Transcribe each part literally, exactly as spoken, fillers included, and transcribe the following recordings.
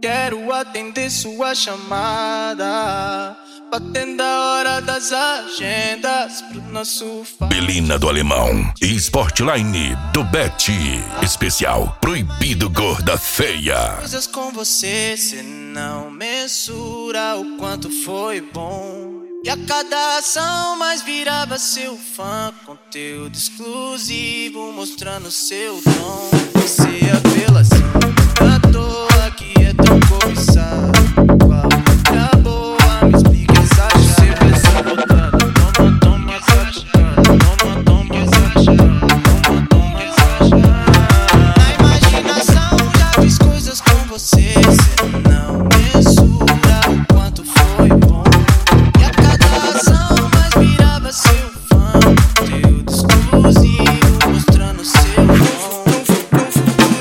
quero atender sua chamada, batendo a hora das agendas pro nosso fã. Belina do Alemão e Sportline do Bet. Especial Proibido Gorda Feia. Coisas com você, cê não mensura o quanto foi bom. E a cada ação mais virava seu fã. Conteúdo exclusivo mostrando seu dom. Você é apelação, à toa que é tão cobiçado. Qual é a boa? Me explica essa chave. Você vai sabotada, toma, toma essa chave. Toma, toma essa chave. Toma, toma essa chave. Na imaginação já fiz coisas com você, cê não mensura o quanto foi bom. E a cada ação mais virava seu fã. Conteúdo exclusivo mostrando seu dom. No futuro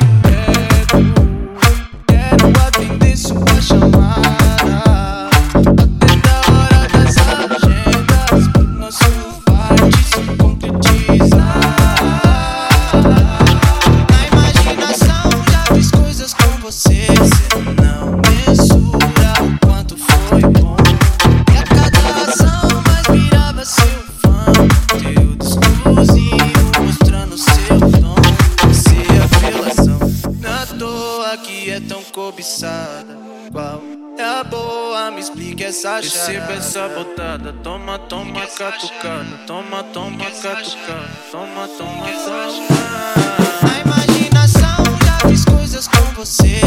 quero, quero atender sua chamada, batendo a hora das agendas pro nosso fight se concretizar. Na imaginação já fiz coisas com você, cê não mensura o quanto foi bom. E a cada ação mais virava seu fã. Conteúdo exclusivo mostrando seu dom. Você é apelação, não à toa que é tão cobiçada. Qual é a boa? Me explica essa chave. Receba essa botada, toma, toma catucada. Toma, toma catucada. Toma, toma catucada. Na imaginação já fiz coisas com você,